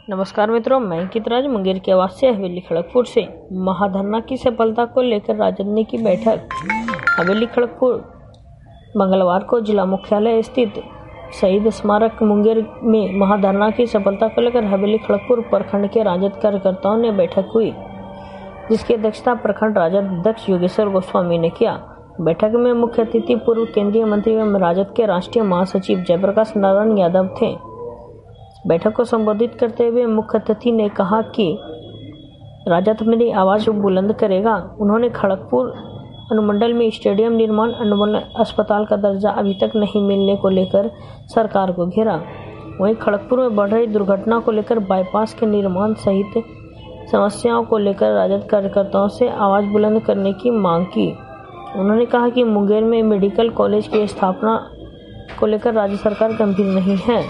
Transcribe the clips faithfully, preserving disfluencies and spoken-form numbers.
नमस्कार मित्रों, मैं अंकित राज मुंगेर की आवाज से हवेली खड़गपुर से। महाधरना की सफलता को लेकर राजद ने की बैठक। हवेली खड़गपुर मंगलवार को जिला मुख्यालय स्थित शहीद स्मारक मुंगेर में महाधरना की सफलता को लेकर हवेली खड़गपुर प्रखंड के राजद कार्यकर्ताओं ने बैठक हुई, जिसकी अध्यक्षता प्रखंड राजद अध्यक्ष योगेश्वर गोस्वामी ने किया। बैठक में मुख्य अतिथि पूर्व केंद्रीय मंत्री एवं राजद के राष्ट्रीय महासचिव जयप्रकाश नारायण यादव थे। बैठक को संबोधित करते हुए मुख्य अतिथि ने कहा कि राजद मेरी आवाज बुलंद करेगा। उन्होंने खड़गपुर अनुमंडल में स्टेडियम निर्माण, अनुमंडल अस्पताल का दर्जा अभी तक नहीं मिलने को लेकर सरकार को घेरा। वहीं खड़गपुर में बढ़ रही दुर्घटना को लेकर बाईपास के निर्माण सहित समस्याओं को लेकर राजद कार्यकर्ताओं से आवाज बुलंद करने की मांग की। उन्होंने कहा कि मुंगेर में मेडिकल कॉलेज की स्थापना को लेकर राज्य सरकार गंभीर नहीं है।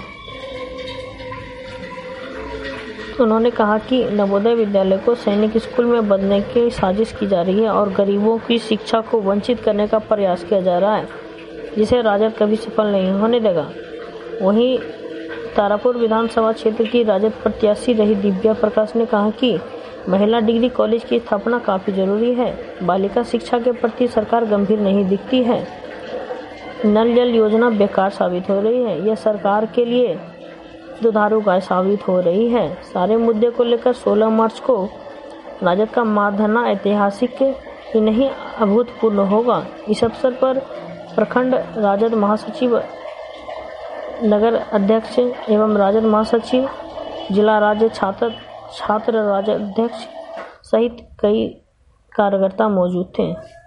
उन्होंने कहा कि नवोदय विद्यालय को सैनिक स्कूल में बदलने की साजिश की जा रही है और गरीबों की शिक्षा को वंचित करने का प्रयास किया जा रहा है, जिसे राजद कभी सफल नहीं होने देगा। वहीं तारापुर विधानसभा क्षेत्र की राजद प्रत्याशी रही दिव्या प्रकाश ने कहा कि महिला डिग्री कॉलेज की स्थापना काफ़ी जरूरी है। बालिका शिक्षा के प्रति सरकार गंभीर नहीं दिखती है। नल जल योजना बेकार साबित हो रही है। यह सरकार के लिए दुधारू गाय साबित हो रही है। सारे मुद्दे को लेकर सोलह मार्च को राजद का महाधरना ऐतिहासिक ही नहीं अभूतपूर्व होगा। इस अवसर पर प्रखंड राजद महासचिव, नगर अध्यक्ष एवं राजद महासचिव, जिला राज्य छात्र छात्र राजद अध्यक्ष सहित कई कार्यकर्ता मौजूद थे।